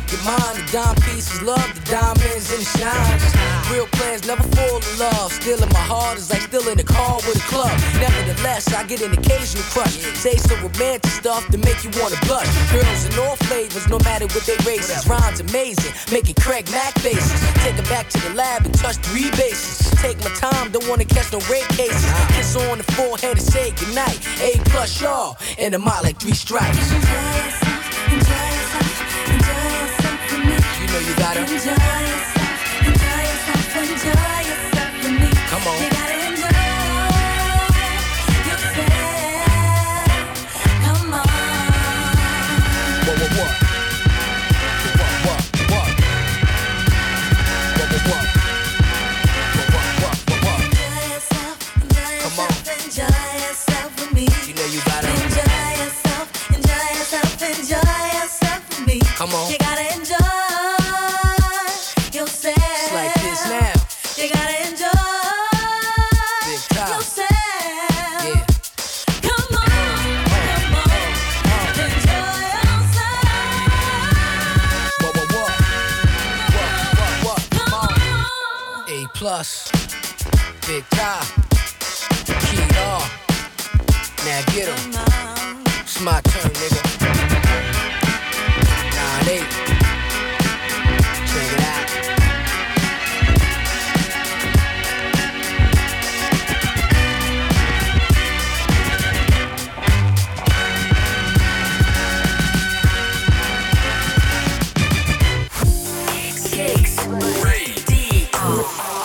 get mine. The dime pieces love, the diamonds and the shines. Real plans never fall in love. Still in my heart is like still in the car with a club. Nevertheless, I get an occasional crush. Say some romantic stuff to make you wanna blush. Girls in all flavors, no matter what they races. Rhymes amazing, making Craig Mac faces. Take her back to the lab and touch 3 bases. Take my time, don't wanna catch no rape cases. Kiss on the forehead and say goodnight. A plus y'all, and I'm out like 3 stripes. Enjoy yourself, enjoy yourself, enjoy yourself with me. You know you gotta enjoy yourself, enjoy yourself, enjoy yourself with me. Come on. You gotta enjoy yourself. Come on. What? What? What? Come on. You gotta enjoy yourself. It's like this now. You gotta enjoy Big top. yourself. Yeah. Come on, come on. Enjoy yourself. What? Come on. A plus. Big top. Key off. Now get 'em. It's my turn, nigga. 9-8. Check it out. Kicks Radio.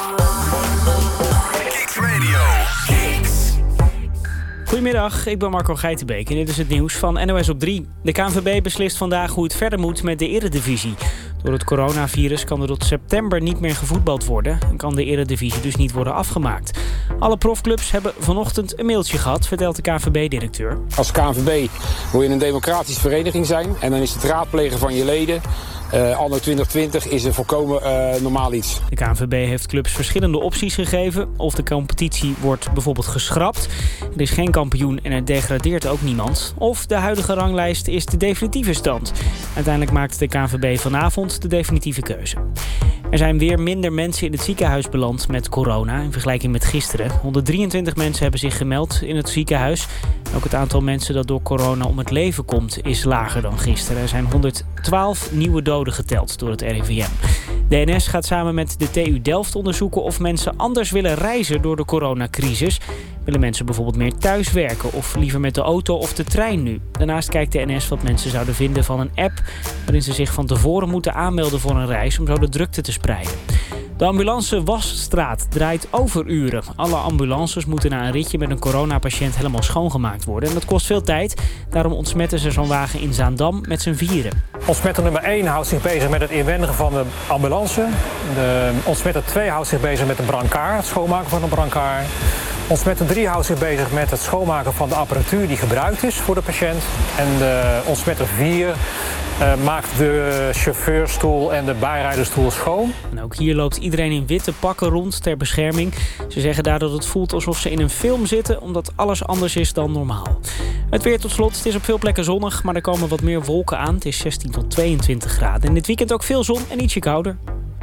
Kicks Radio. Kicks. Goedemiddag, ik ben Marco Geitenbeek en dit is het nieuws van NOS op 3. De KNVB beslist vandaag hoe het verder moet met de Eredivisie. Door het coronavirus kan er tot september niet meer gevoetbald worden en kan de Eredivisie dus niet worden afgemaakt. Alle profclubs hebben vanochtend een mailtje gehad, vertelt de KNVB-directeur. Als KNVB wil je een democratische vereniging zijn en dan is het raadplegen van je leden anno 2020 is een volkomen normaal iets. De KNVB heeft clubs verschillende opties gegeven. Of de competitie wordt bijvoorbeeld geschrapt. Er is geen kampioen en er degradeert ook niemand. Of de huidige ranglijst is de definitieve stand. Uiteindelijk maakt de KNVB vanavond de definitieve keuze. Er zijn weer minder mensen in het ziekenhuis beland met corona in vergelijking met gisteren. 123 mensen hebben zich gemeld in het ziekenhuis. Ook het aantal mensen dat door corona om het leven komt is lager dan gisteren. Er zijn 112 nieuwe doden geteld door het RIVM. De NS gaat samen met de TU Delft onderzoeken of mensen anders willen reizen door de coronacrisis. Willen mensen bijvoorbeeld meer thuiswerken of liever met de auto of de trein nu? Daarnaast kijkt de NS wat mensen zouden vinden van een app waarin ze zich van tevoren moeten aanmelden voor een reis om zo de drukte te spreiden. De ambulance Wasstraat draait overuren. Alle ambulances moeten na een ritje met een coronapatiënt helemaal schoongemaakt worden. En dat kost veel tijd. Daarom ontsmetten ze zo'n wagen in Zaandam met z'n vieren. Ontsmetter nummer 1 houdt zich bezig met het inwendigen van de ambulance. De ontsmetter 2 houdt zich bezig met een brancard, het schoonmaken van een brancard. Ontsmetter 3 houdt zich bezig met het schoonmaken van de apparatuur die gebruikt is voor de patiënt. En de ontsmetter 4 maakt de chauffeurstoel en de bijrijderstoel schoon. En ook hier loopt iedereen in witte pakken rond ter bescherming. Ze zeggen daar dat het voelt alsof ze in een film zitten, omdat alles anders is dan normaal. Het weer tot slot. Het is op veel plekken zonnig, maar er komen wat meer wolken aan. Het is 16 tot 22 graden. En dit weekend ook veel zon en ietsje kouder.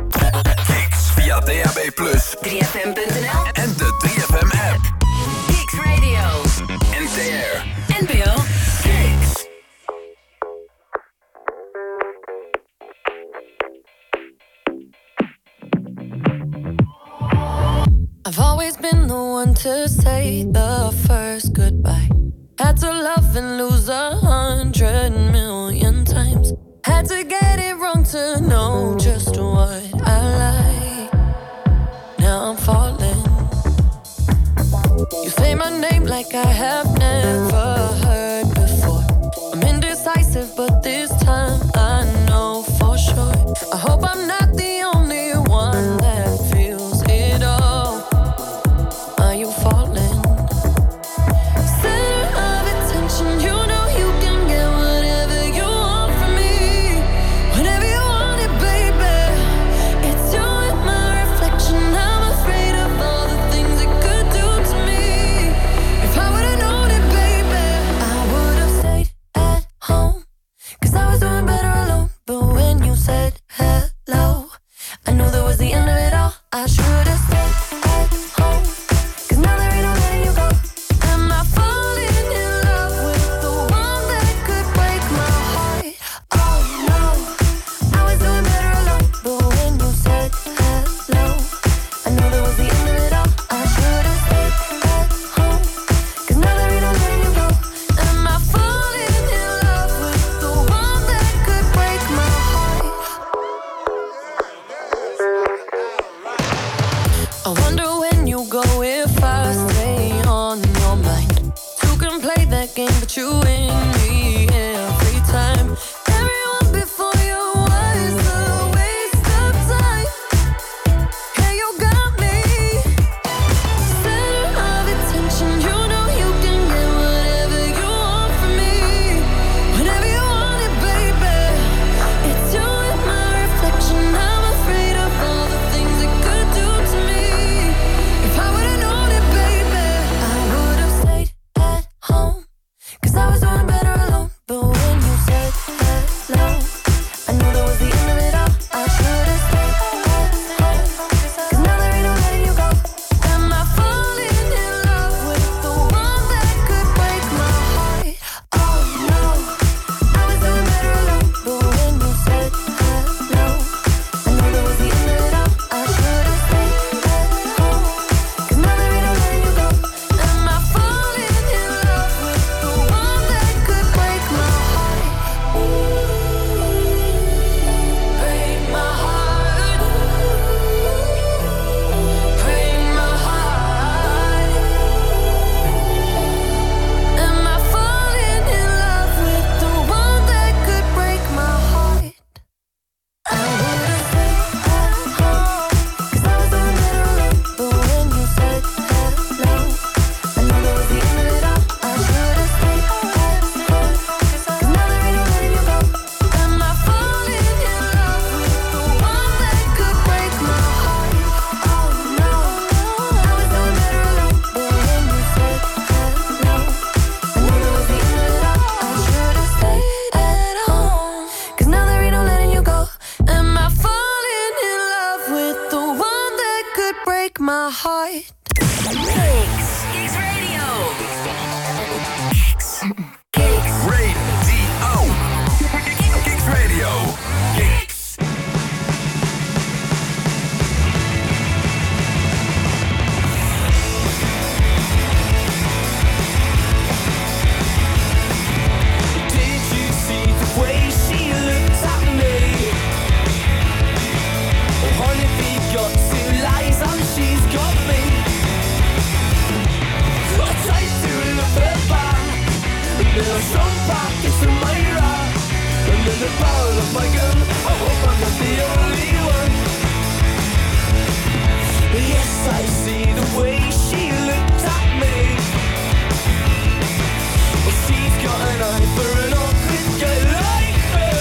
Kicks via DAB+, 3FM.nl en de 3FM-app. Kicks Radio. NTR. NPO. Kicks. I've always been the one to say the first goodbye. Had to love and lose 100 million times. Had to get it wrong to know just what I like. Now I'm falling. You say my name like I have never heard before. I'm indecisive, but this time I know for sure. I hope I'm not the only one that feels it all. Are you falling? Center of attention, you know you can get whatever you want from me. Whenever you want it, baby. It's you and my reflection. I'm afraid of all the things it could do to me. If I would've known it, baby. pockets of my rock. Under the barrel of my gun, I hope I'm not the only one. Yes, I see the way she looked at me. Well, she's got an eye for an awkward guy like me.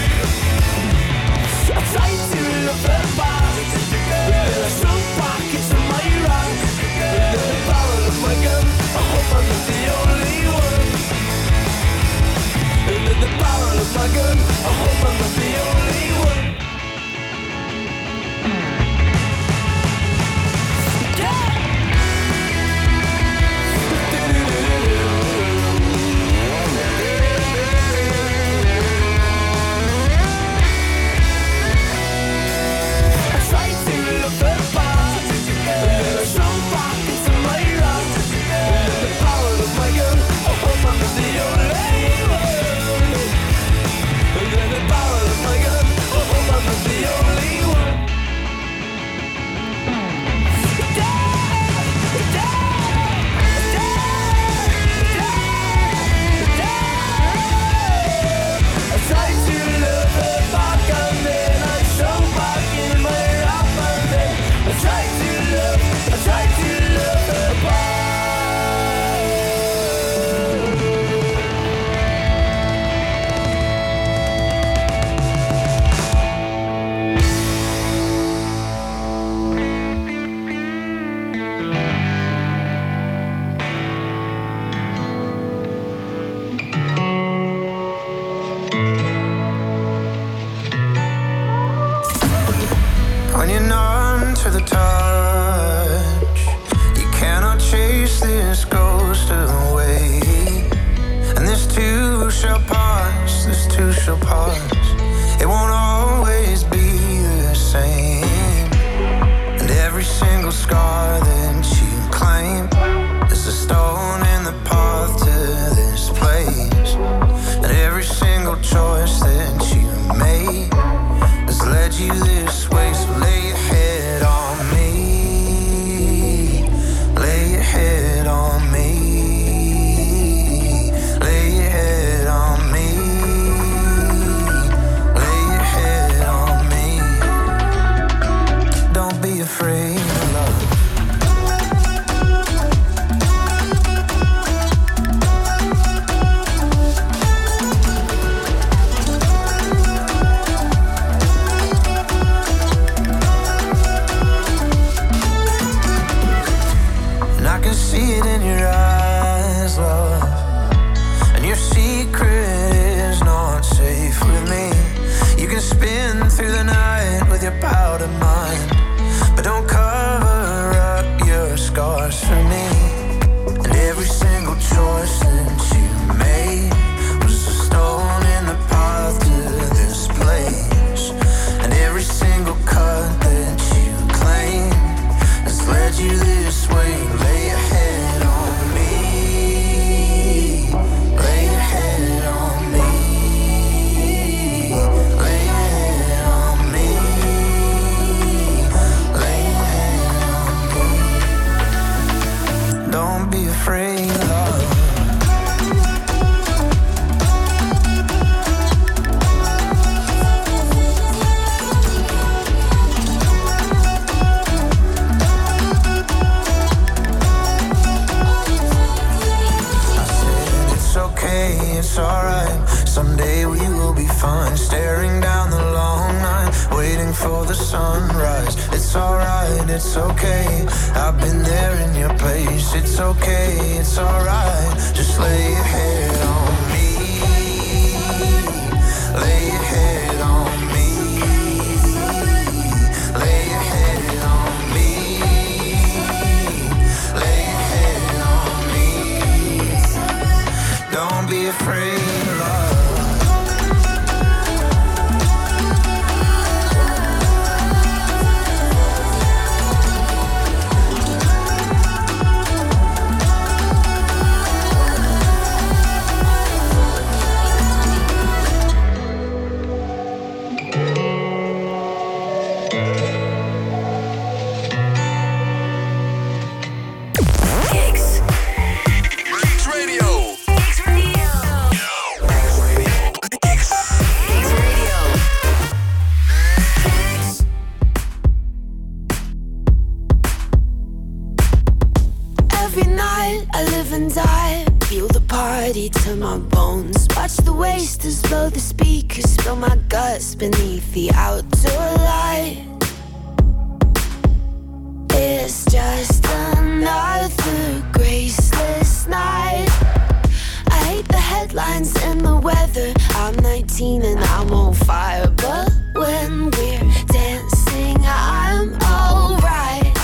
I tried to love her back, but then I shrunk pockets of my rock. Under the barrel of my gun, I hope I'm not the only one. Under the barrel of my gun, I hope I'm not the only one. When you're numb to the touch, you cannot chase this ghost away. And this too shall pass, this too shall pass. It won't always be the same. And every single scar that you claim is a stone in the path to this place. And every single choice that you made has led you this way. So lay your head on me, lay your head on me, lay your head on me, lay your head on me. Don't be afraid of love. See it in your eyes, love. And your secret is not safe with me. You can spin through the night with your powder mind, but don't cover up your scars for me. And every single choice that you made was a stone in the path to this place. And every single cut that you claim has led you this way. Lay your head on me, lay your head on me, lay your head on me, lay your head on me. Don't be afraid, love. It's alright, someday we will be fine. Staring down the long night, waiting for the sunrise. It's alright, it's okay, I've been there in your place. It's okay, it's alright, just lay your head on me, lay your head on me, lay your head on me, lay your head on me. Don't be afraid of love. wasters blow the speakers, spill my guts beneath the outdoor light. It's just another graceless night. I hate the headlines and the weather. I'm 19 and I'm on fire, but when we're dancing, I'm alright.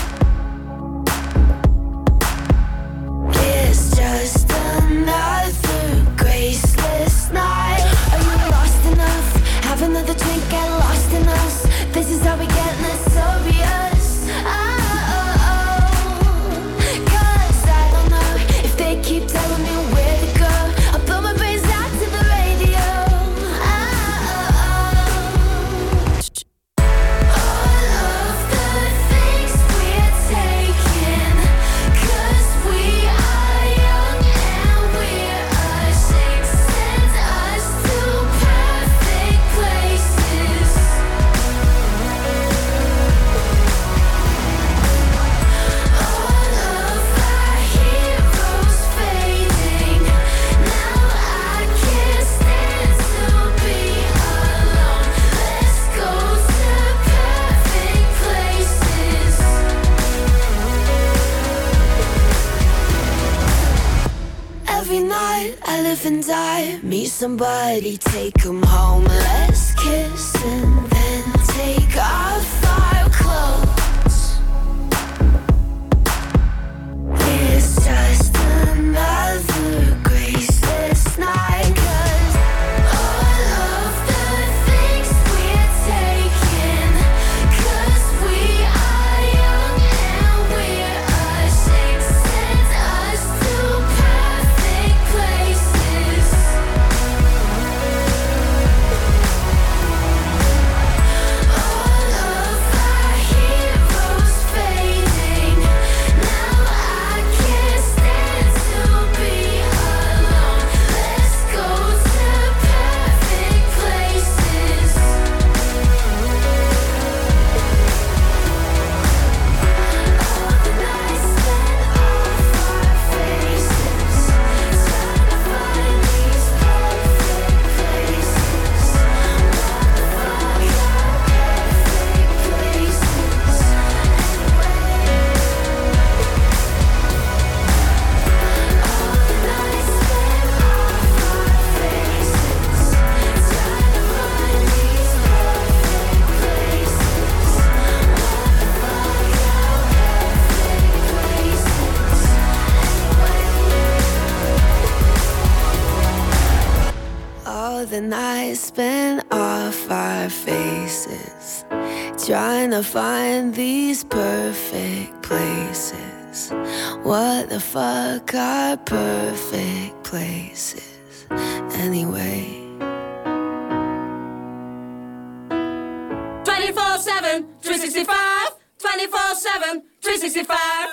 It's just another graceless night. Are you lost enough? Have another drink, get lost in us. This is how we get less obvious. Cause I don't know if they keep telling me where to go. I'll put my brains out to the radio. All of the things we're taking, cause we are young and we're ashamed, send us to perfect places. All of our heroes fading, now I can't stand to be alone. Let's go to perfect places. Every night I live and die, meet somebody, take 'em home. Let's kiss and then take off our clothes. It's just another graceless night. Cause all of the things we're taking, cause we are young and we're ashamed, send us to perfect places. All of our heroes fading, now I can't stand to be alone. Let's go to perfect places. All the nights spent off our faces, trying to find these perfect places. What the fuck are perfect places anyway? All the nights spent off our faces, trying to find these perfect places. What the fuck are perfect places anyway? All the nights spent off our faces, trying to find these perfect places. What the fuck are perfect places anyway? 24/7, 365. 24/7, 365.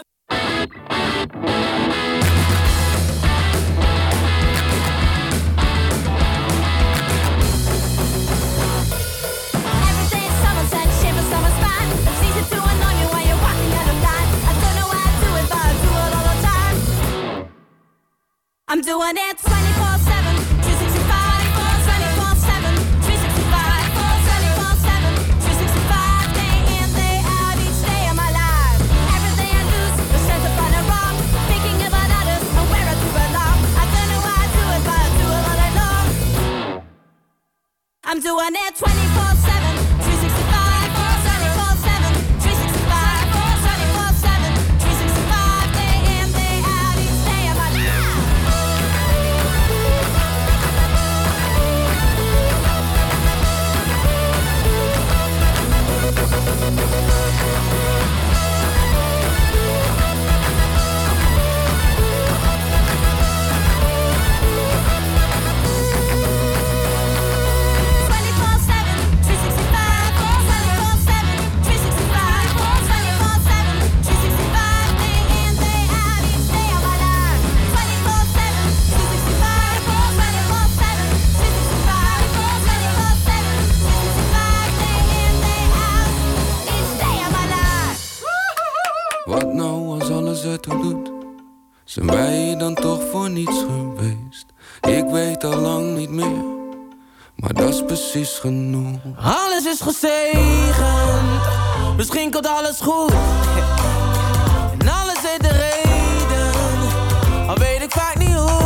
Everything's summer sun, shiver summer spine. It's easy to annoy you while you're walking down the line. I don't know why I do it, but I do it all the time. I'm doing it 24/7, 365. 24/7, 365. 24/7, 365. Day in, day out, each day of my life. Everything I lose, the sense of right and wrong. Thinking about others and where I do belong. I don't know why I do it, but I do it all day long. I'm doing it 24/7, 365. 24/7, 365. 24/7, 365. Day in, day out, each day of my life. maar dat is precies genoeg. Alles is gezegend, misschien komt alles goed. En alles heeft de reden, al weet ik vaak niet hoe.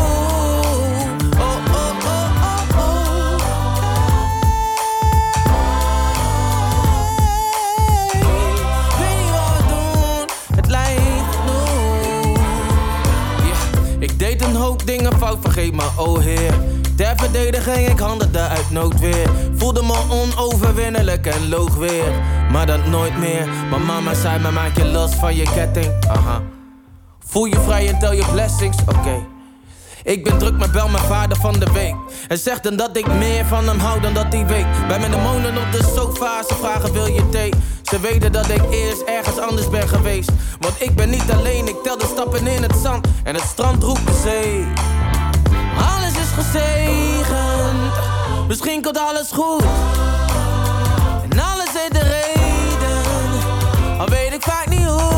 Deed een hoop dingen fout, vergeet me, oh heer. Ter verdediging, ik handelde uit noodweer. Voelde me onoverwinnelijk en loog weer. Maar dat nooit meer. Mijn mama zei me, maak je los van je ketting. Aha. Voel je vrij en tel je blessings, oké. Ik ben druk, maar bel mijn vader van de week. En zegt dan dat ik meer van hem hou dan dat hij weet. Bij mijn demonen op de sofa, ze vragen wil je thee. Ze weten dat ik eerst ergens anders ben geweest. Want ik ben niet alleen, ik tel de stappen in het zand. En het strand roept de zee. Alles is gezegend, misschien komt alles goed. En alles heeft de reden, al weet ik vaak niet hoe.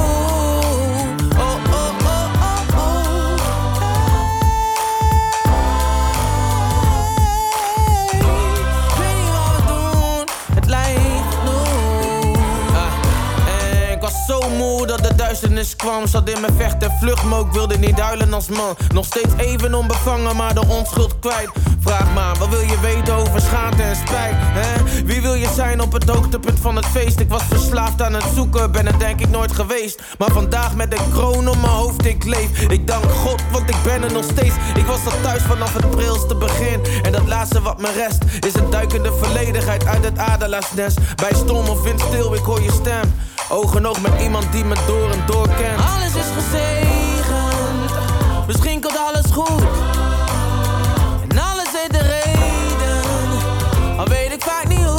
Zo moe dat de duisternis kwam. Zat in mijn vecht en vlucht, maar ik wilde niet huilen als man. Nog steeds even onbevangen, maar de onschuld kwijt. Vraag maar, wat wil je weten over schaamte en spijt? Hè? Wie wil je zijn op het hoogtepunt van het feest? Ik was verslaafd aan het zoeken, ben het denk ik nooit geweest. Maar vandaag met een kroon op mijn hoofd, ik leef. Ik dank God, want ik ben er nog steeds. Ik was al thuis vanaf het prilste begin. En dat laatste wat me rest, is een duikende volledigheid uit het adelaarsnest. Bij storm of windstil, ik hoor je stem. Oog in oog met iemand die me door en door kent. Alles is gezegend, misschien komt alles goed. En alles heeft de reden, al weet ik vaak niet hoe.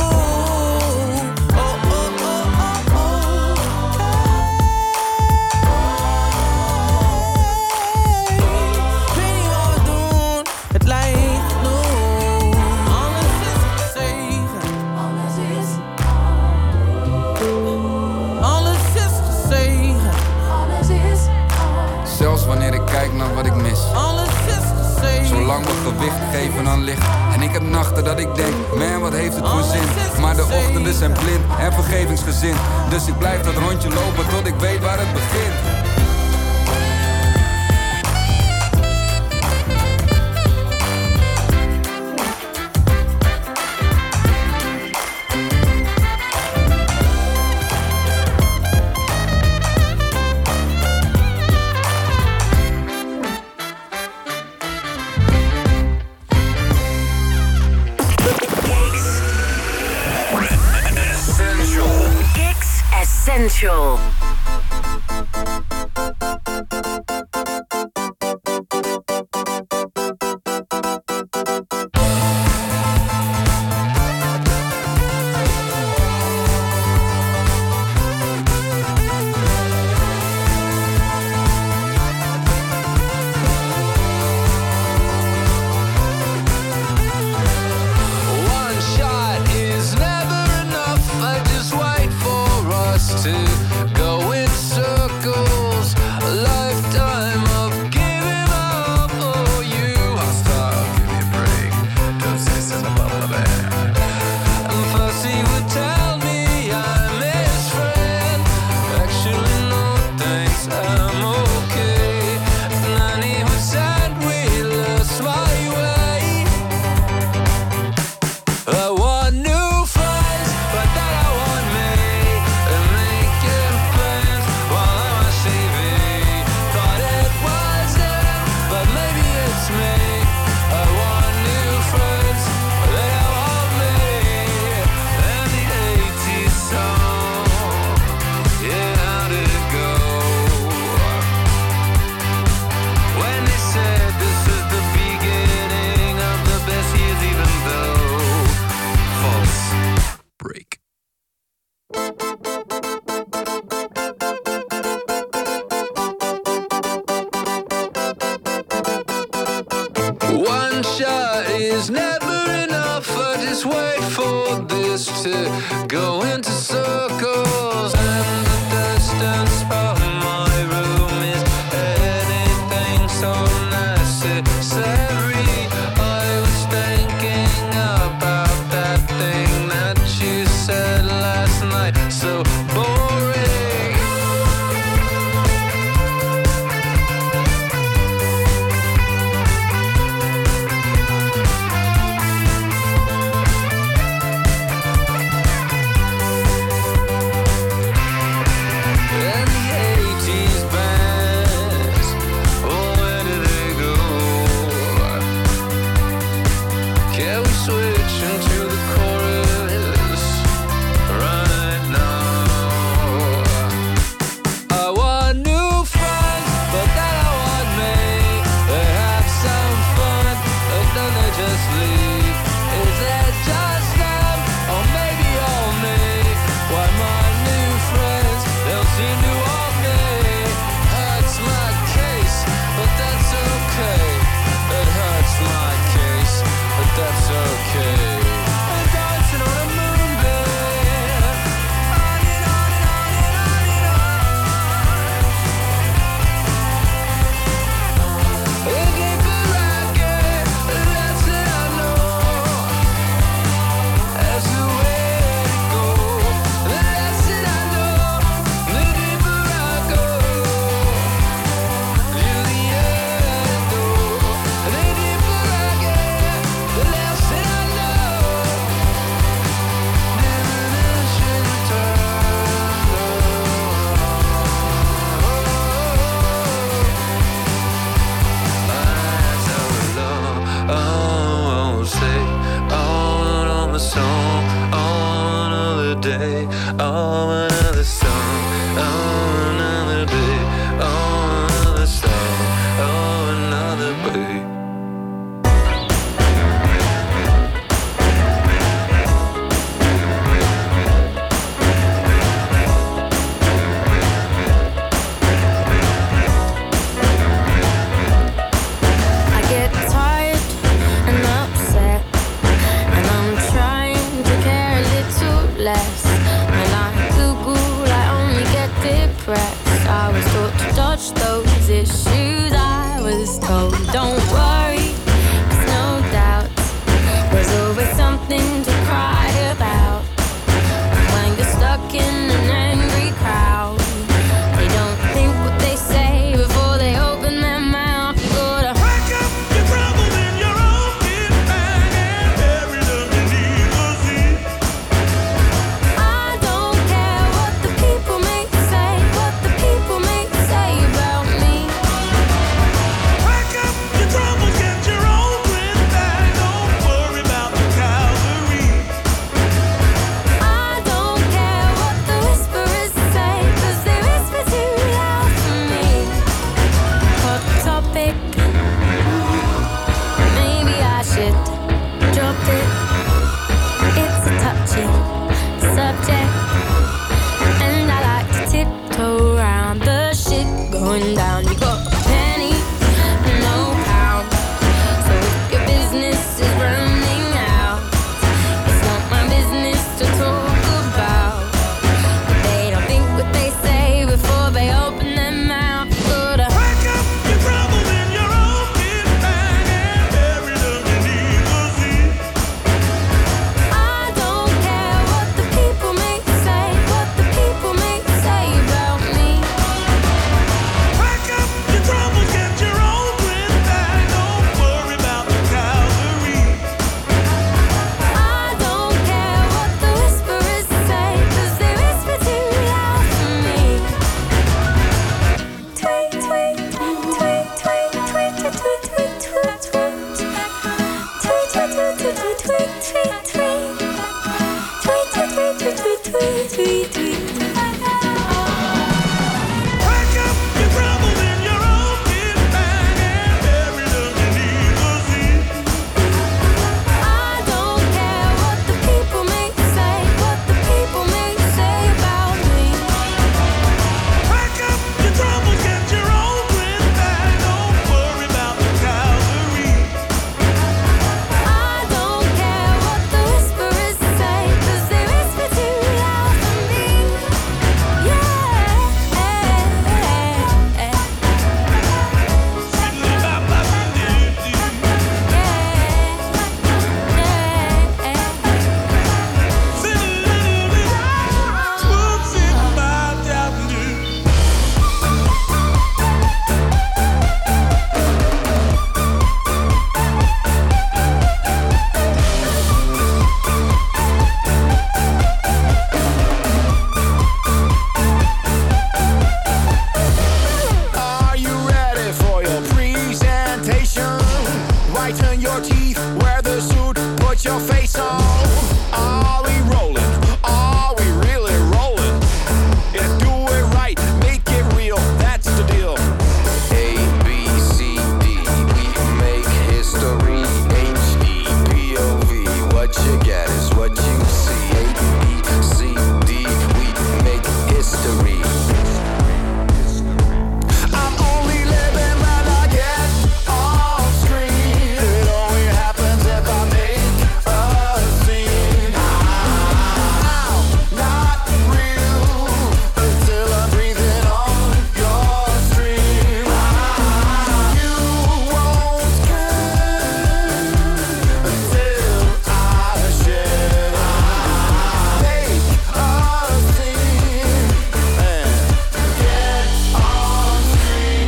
Ik weet niet wat we doen, het lijkt genoeg. Alles is gezegend. Alles is zelfs wanneer ik kijk naar wat ik mis. Zolang we gewicht geven aan licht. En ik heb nachten dat ik denk, man wat heeft het voor zin. Maar de ochtenden zijn blind en vergevingsgezind. Dus ik blijf dat rondje lopen tot ik weet waar het begint. Essential. One shot is never enough. I just wait for this to go into circles. And the distance from my room is anything so necessary. I was thinking about switch into the chorus right now. I want new friends, but then I want me. They have some fun, but then they just leave. Is it just them, or maybe all me? Why my new friends, they'll seem to want me. Hurts my case, but that's okay. It hurts my case, but that's okay. I'm dancing on a moonbeam. On and on and on and on and on. A deeper racket, that's it I know. That's the way to go. That's it I know. The deeper I go, to the end door. The deeper I get, the less that I know. Diminishing oh, say, on a song, on another day, on another song, on another day, on another song, on another day. I get tired and upset, and I'm trying to care a little less. When I Google, I only get depressed. I was taught to dodge those issues. I was told, don't worry, 'cause no doubt there's always something to cry about. When you're stuck in an angry crowd, they don't think what they say before they open their mouth. You gotta pack up your troubles in your own kit bag and bury them beneath the sea. I don't care what the people may say, what the people may say about me. Pack up your troubles, get your own kit bag, don't worry about the Calvary. I don't care what the whisperers say, 'cause they whisper too loud for me. Hot topic, maybe I should drop it. It's a touchy subject, and I like to tiptoe around the shit going down. You got pennies, no pounds, so if your business is running out, it's not my business to talk about. But they don't think what they say before they open their mouth. You gotta pack up your troubles in your own kit bag and bury them beneath the sea. I don't care what the people may say, what the people may say about me. Pack up your troubles, get your own kit bag, don't worry about the Calvary. I don't care what the whisperers say, 'cause they whisper too loud for me. Tweet, tweet, tweet, tweet, tweet, tweet, tweet, tweet, tweet. Tweet, tweet, tweet, tweet, tweet, tweet, tweet, tweet. Tweet, tweet, tweet, tweet, tweet, tweet, tweet, tweet. Pack up your troubles in your own kit bag and bury them beneath the sea. I don't care what the people may say, what the people may say about me. Pack up your troubles, get your own kit bag, don't worry about the Calvary. I don't care what the put your face on. Are we rolling? Are we really rolling? Yeah, do it right, make it real, that's the deal. A, B, C, D, we make history. H-E-P-O-V, what you get is what you see. A, B, C, D, we make history. I'm only living when I get off screen. It only happens if I make a scene. I'm not real until I'm breathing on your stream. You won't care until I share. Make a scene and get on screen.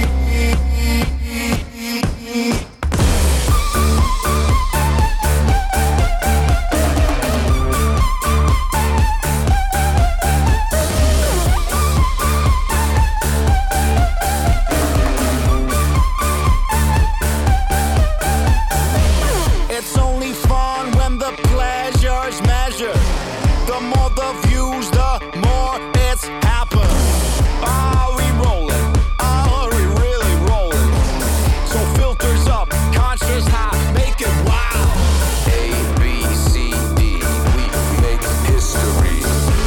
It's only fun when the pleasure's measured. The more the views, the more it's happened. Are we rolling? Are we really rolling? So filters up, conscious high, make it wild. A, B, C, D, we make history.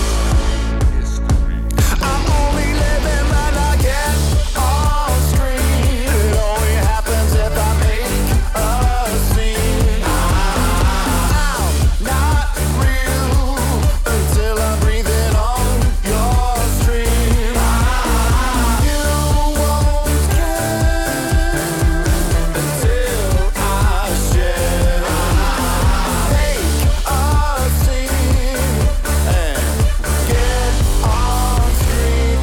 I'm only living when I get on screen. It only happens if I make a scene. I'm not real until I'm breathing on your stream. You won't care until I share. Make a scene and get on screen.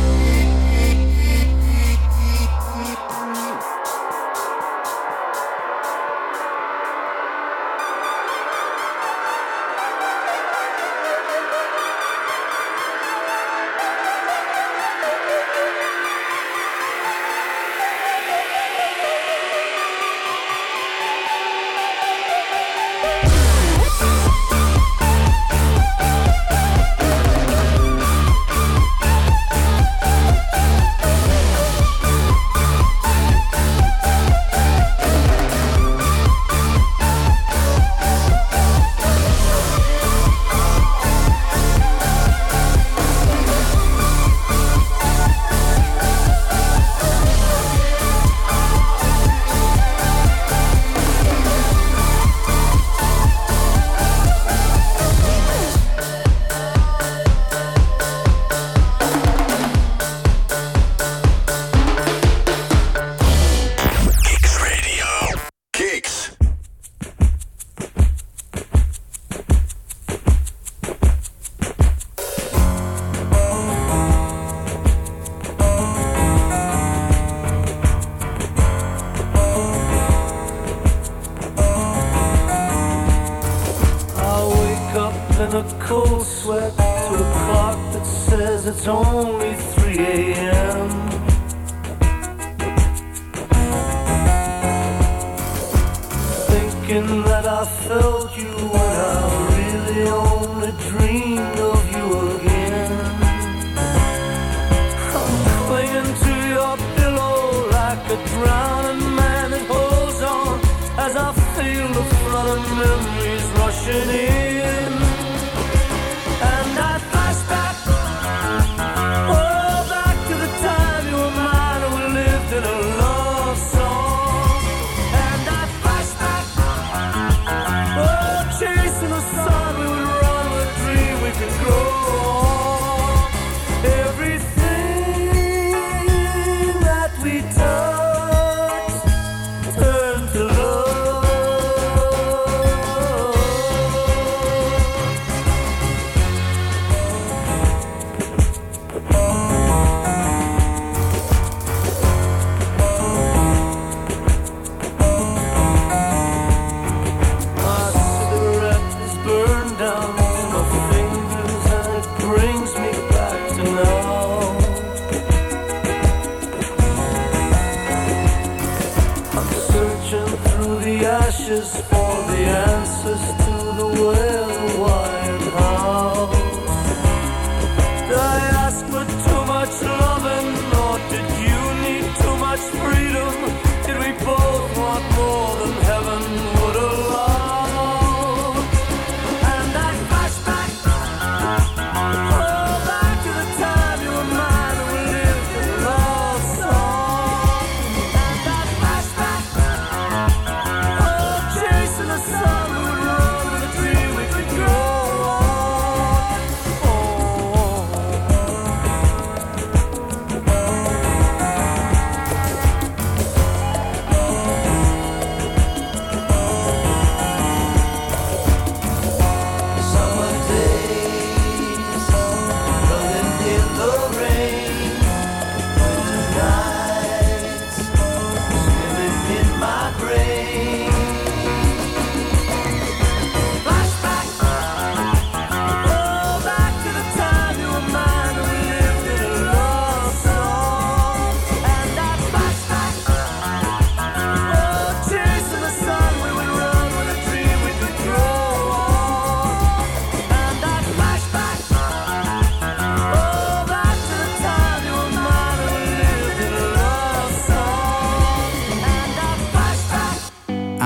Kicks Radio. Kicks. I wake up in a cold sweat to a clock that says it's only 3 a.m. Thinking that I felt you when I really only dreamed of you again. I'm clinging to your pillow like a drowning man that holds on as I feel the flood of memories rushing in. And I flash back, oh, back to the time you were mine and we lived in a love song. And I flash back, oh, chasing the sun, we would run with a dream we could grow on. Everything that we touched turned to love.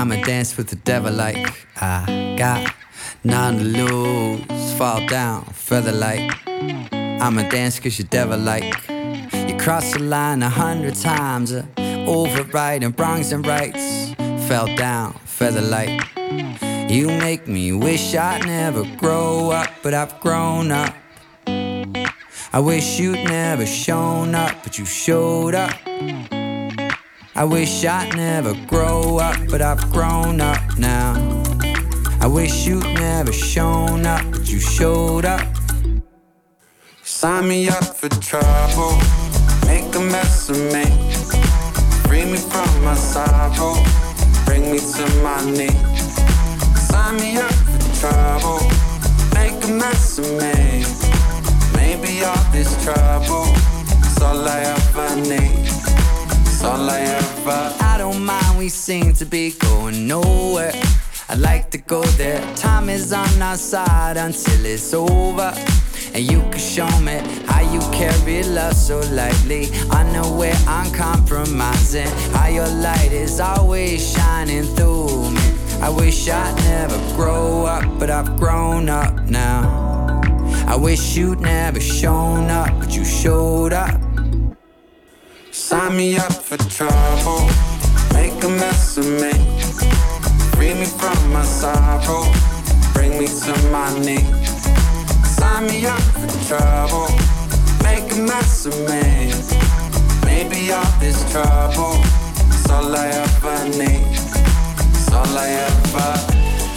I'ma dance with the devil like I got none to lose. Fall down, feather like I'ma dance cause you're devil like. You cross the line 100 times, overriding wrongs and rights. Fell down, feather like. You make me wish I'd never grow up, but I've grown up. I wish you'd never shown up, but you showed up. I wish I'd never grow up, but I've grown up now. I wish you'd never shown up, but you showed up. Sign me up for trouble, make a mess of me. Free me from my sorrow, bring me to my knees. Sign me up for trouble, make a mess of me. Maybe all this trouble is all I ever need. All I ever. I don't mind, we seem to be going nowhere. I'd like to go there. Time is on our side until it's over. And you can show me how you carry love so lightly, unaware, uncompromising. How your light is always shining through me. I wish I'd never grow up, but I've grown up now. I wish you'd never shown up, but you showed up. Sign me up for trouble, make a mess of me. Free me from my sorrow, bring me to my knees. Sign me up for trouble, make a mess of me. Maybe all this trouble is all I ever need. It's all I ever.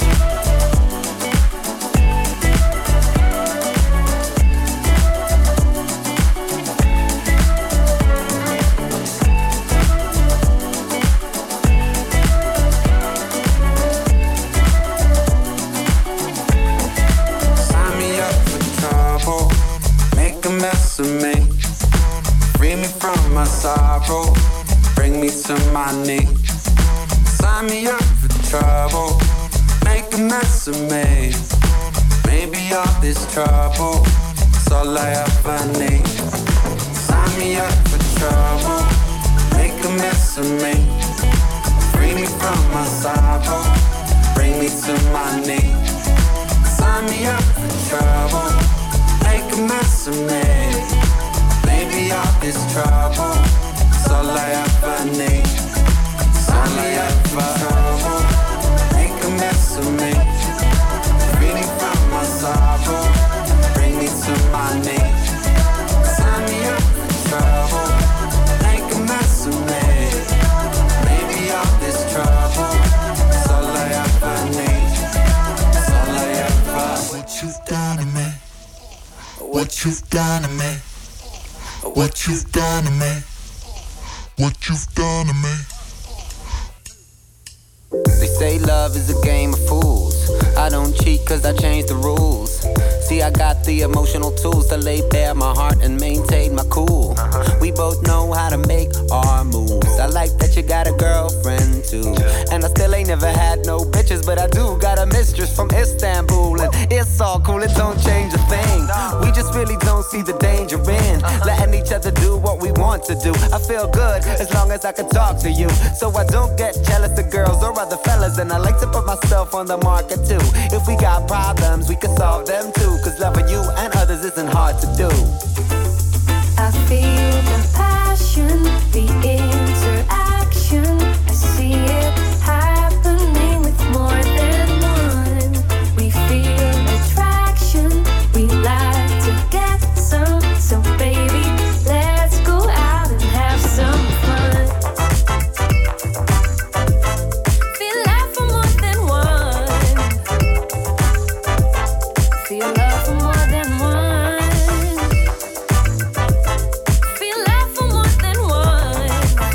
Make a mess of me. Free me from my sorrow, bring me to my knees. Sign me up for trouble, make a mess of me. Maybe all this trouble is all I ever need. Sign me up for trouble, make a mess of me. Free me from my sorrow, bring me to my knees. Sign me up for trouble, make a mess of me. Maybe all this trouble is all I ever need. It's all I ever. Trouble, make a mess of me. Free me from my sorrow, bring me to my knees. Sign me up for trouble, make a mess of me. Maybe all this trouble is all I ever need. It's all I ever. What you've done to me. What you've done to me. What you've done to me. What you've done to me. They say love is a game of fools. I don't cheat cause I changed the rules. See, I got the emotional tools to lay bare my heart and maintain my cool. We both know how to make our moves. I like that you got a girlfriend too. And I still ain't never had no bitches, but I do got a mistress from Istanbul. And it's all cool, it don't change a thing. We just really don't see the danger in letting each other do what we want to do. I feel good as long as I can talk to you, so I don't get jealous of girls or other fellas. And I like to put myself on the market too. If we got problems, we can solve them too. Cause loving you and others isn't hard to do. I feel the passion, the interaction. I see it happening with more than one. We feel attraction, we like to get some. So baby, let's go out and have some fun. Feel love for more than one. Feel love for more than one. Feel love for more than one.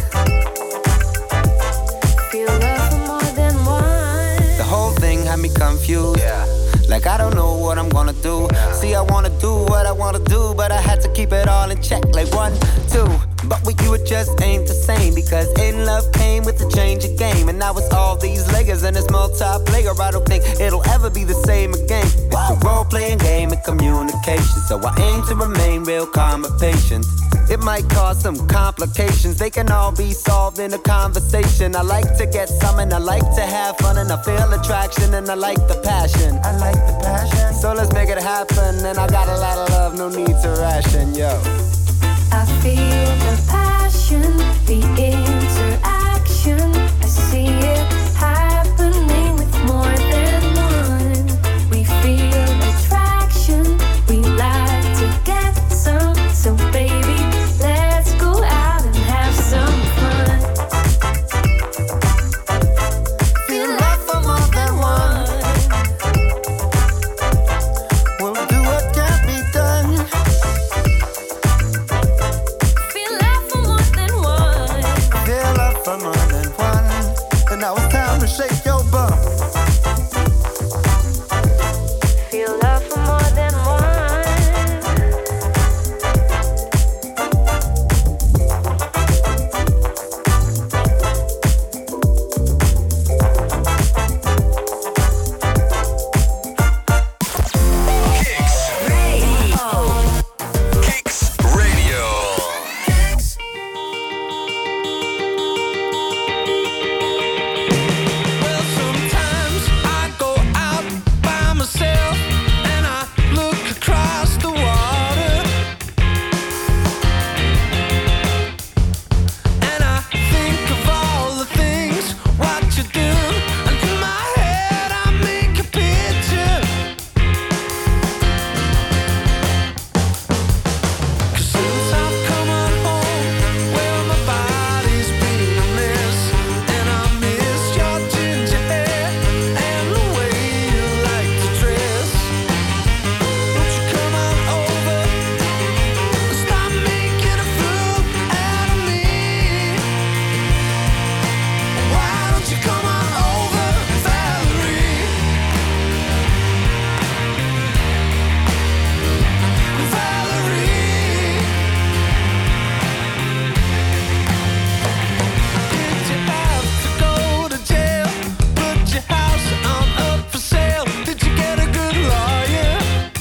Feel love for more than one. The whole thing had me confused. Like I don't know what I'm gonna do. See, I wanna do what I wanna do, but I had to keep it all in check. Like 1, 2. But with you it just ain't the same. Because in love came with the change of game. And now it's all these layers and it's multiplayer. I don't think it'll ever be the same again. It's a role-playing game and communication. So I aim to remain real calm and patient. It might cause some complications. They can all be solved in a conversation. I like to get some and I like to have fun, and I feel attraction and I like the passion. I like the passion. So let's make it happen. And I got a lot of love, no need to ration, yo. I feel the passion, the interaction. I see it happening with more than one. We feel attraction, we like to get some. So baby, let's go out and have some fun. Feel love for more than one. We'll do what can be done. Feel love for more than one. Feel love for more than one. And now it's time to shake your bum. Feel love for more than one. Well, sometimes I go out by myself and I look across the water, and I think of all the things what you do, and in my head I make a picture. 'Cause since I've come on home, well, my body's been a mess, and I miss your ginger hair and the way you like to dress. Won't you come on over and stop making a fool out of me? Why don't you come on over, Valerie? Valerie, did you have to go to jail? Put your house on up for sale? Did you get a good lawyer?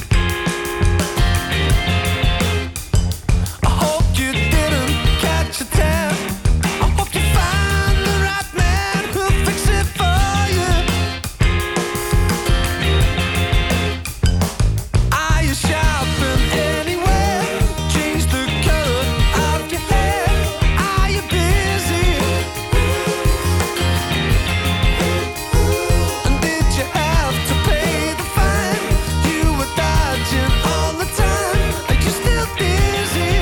I hope you didn't catch a tab. I hope you find the right man who'll fix it for you. Are you shopping anywhere? Change the color of your hair. Are you busy? And did you have to pay the fine? You were dodging all the time. Are you still busy?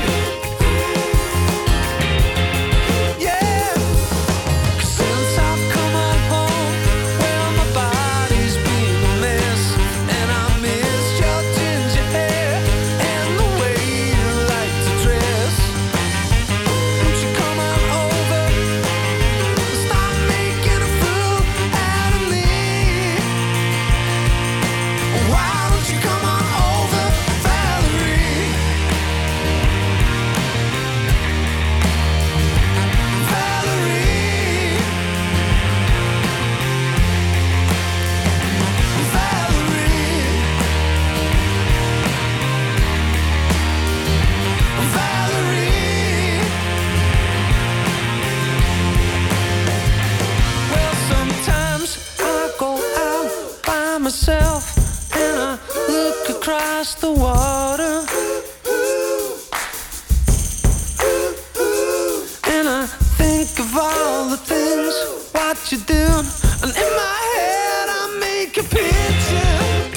Yeah. 'Cause since I've come on home, well, my body's been a mess, and I miss your ginger hair and the way you like to dress. Won't you come on over and stop making a fool out of me? Why don't you come on over, Valerie? Valerie, Valerie. Well, sometimes I go out by myself and I look across the water, and I think of all the things what you do, and in my head I make a picture.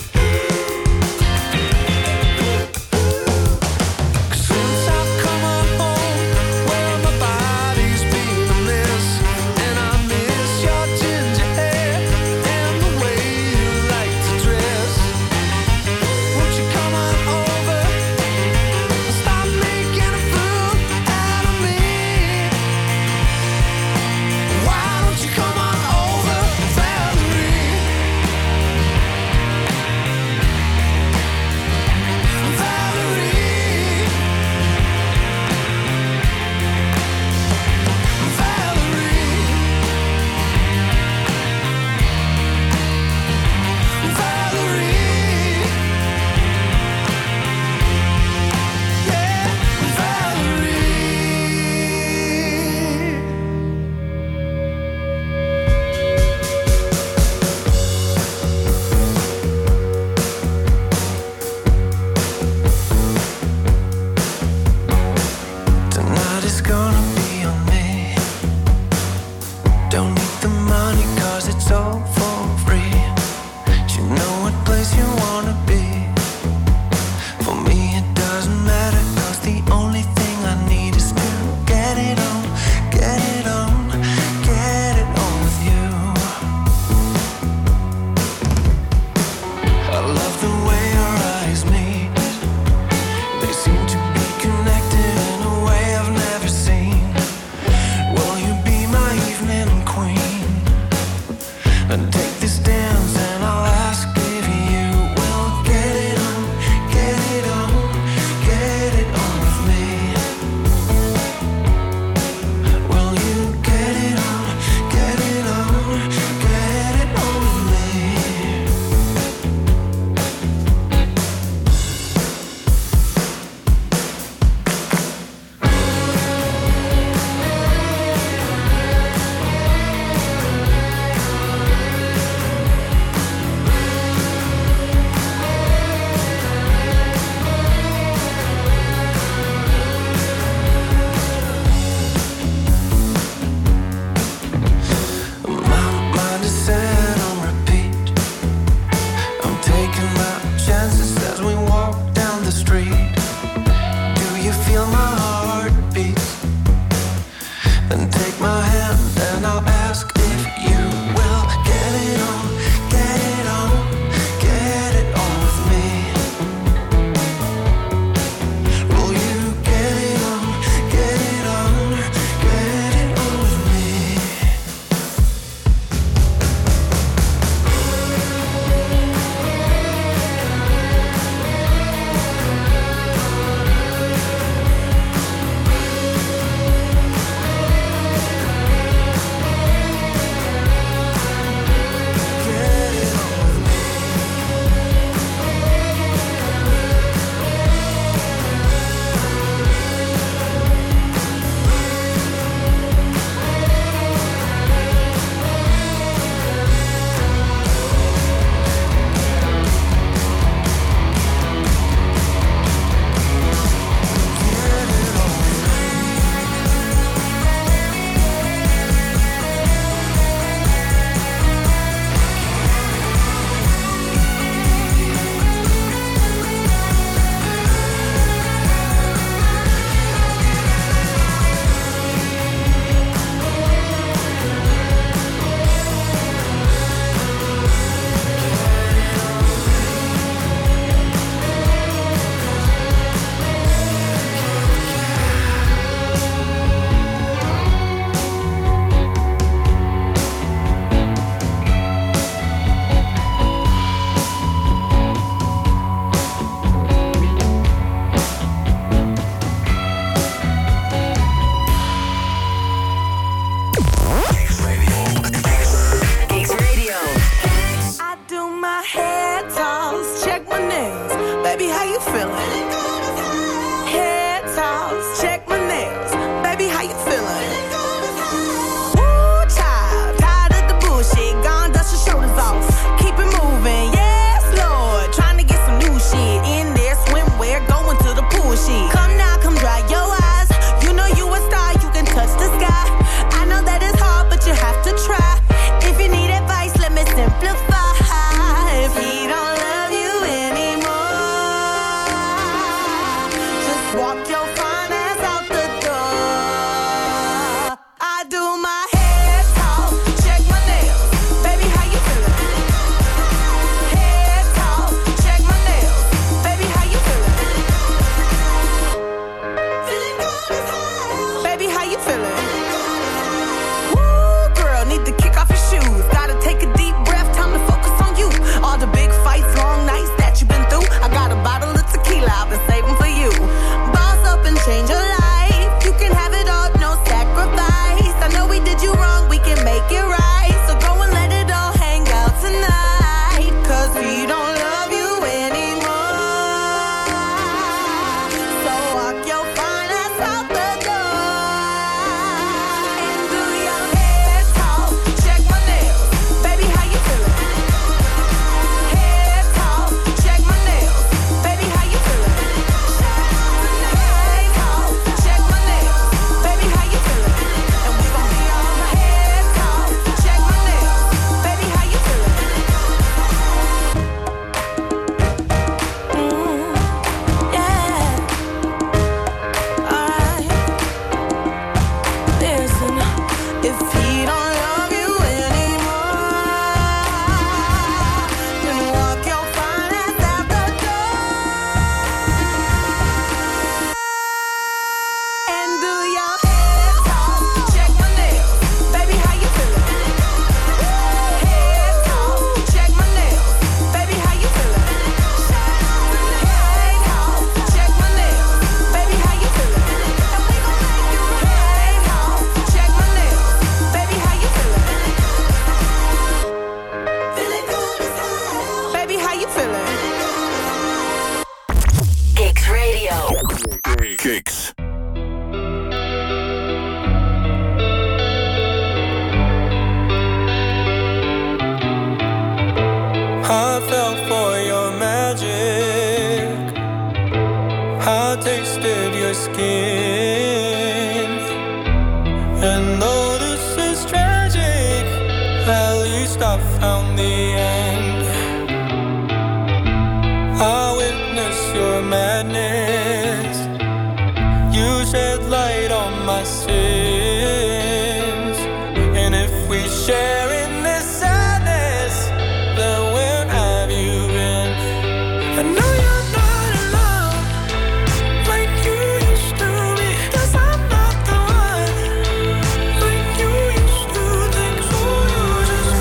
'Cause since I've come on home, well, my body's been a mess, and I miss your ginger hair and the way you like to dress. Won't you come on over and stop making a fool out of me? Why don't you come on over, Valerie? Kicks. I fell for your magic. I tasted your skin. And though this is tragic, at least I found the end. I witnessed your madness. You shed light on my sins. And if we share in this sadness, then where have you been? I know you're not alone like you used to be, 'cause I'm not the one like you used to think. So you just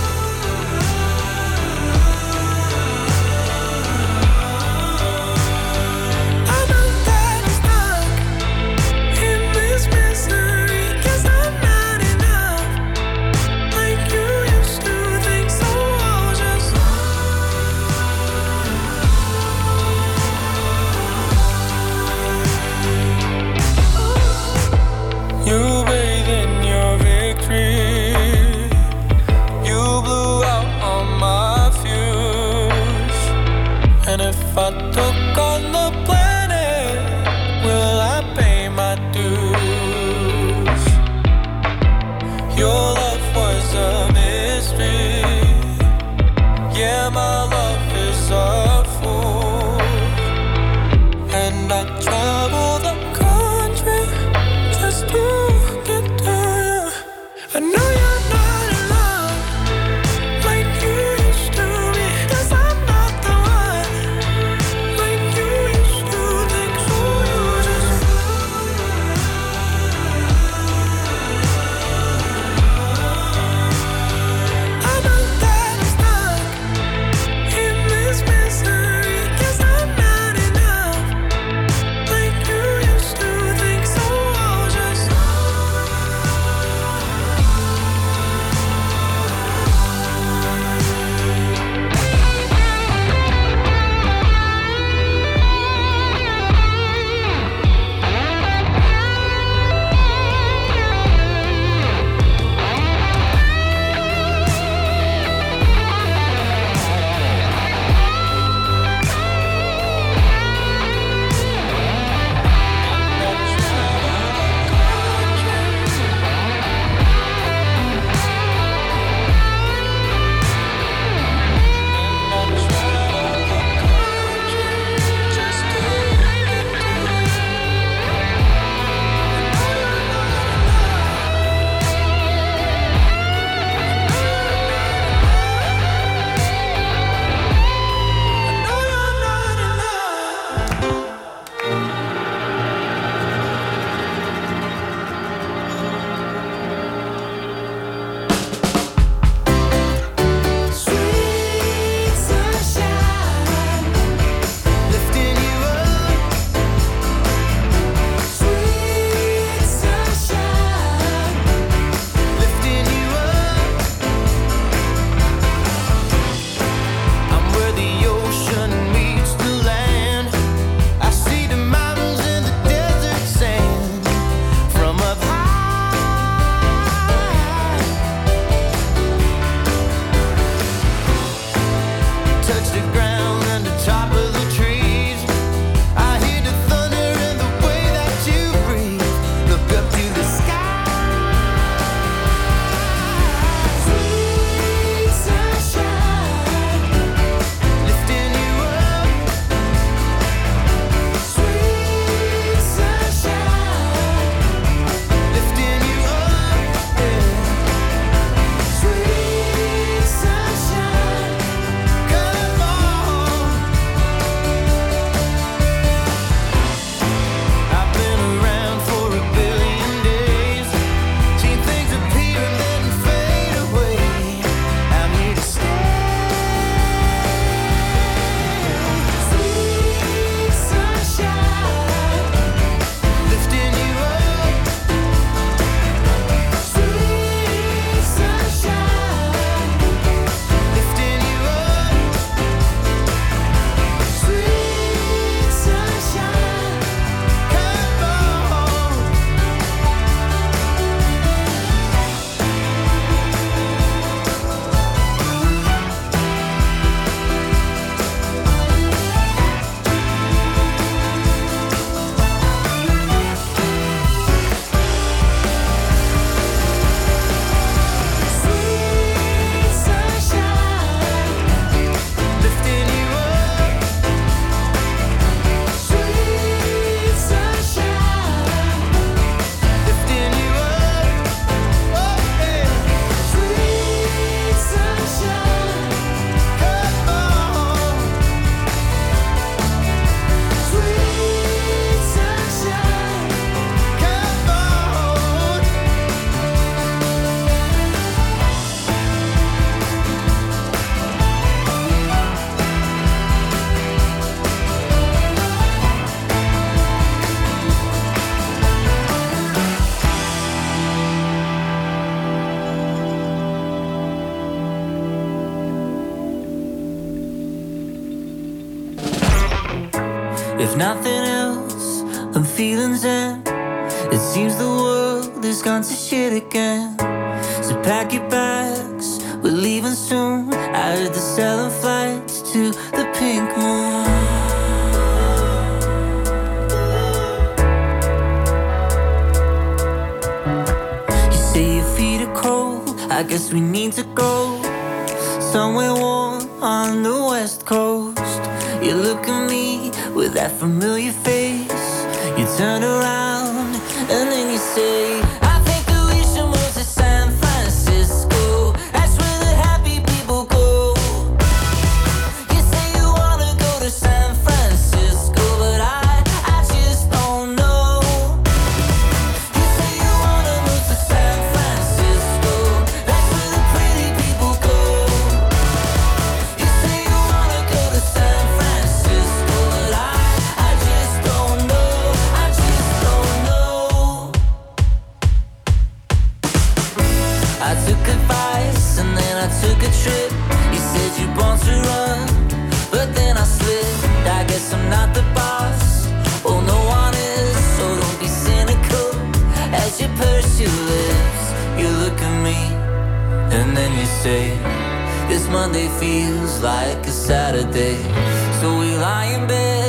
I know that I'm stuck in this misery, 'cause I'm not enough like you used to think. So I'll just you bathe in your victory. You blew out on my fuse. And if I took on the planet, will I pay my dues? Your love was a mystery. Yeah, my love is a fool. And I travel the country just to get to you. I know you're not alone like you used to be, 'cause I'm not the one like you If nothing else, I'm feeling zen. It seems the world has gone to shit again. So pack your bags, we're leaving soon. I heard they're selling flights to the Pink Moon. You say your feet are cold, I guess we need to go somewhere warm on the west coast. You look at me with that familiar face. You turn around and then you say, I think that we should move to San Francisco. That's where the happy people go. You say you wanna go to San Francisco, but I just don't know. You say you wanna move to San Francisco. That's where the pretty people go. You say you wanna go to San Francisco, but I just don't know. I just don't know. I took advice and then I took a trip. You said you want to run, but then I slipped. I guess I'm not the boss. Well, no one is, so don't be cynical. As you purse your lips, you look at me, and then you say, this Monday feels like a Saturday. So we lie in bed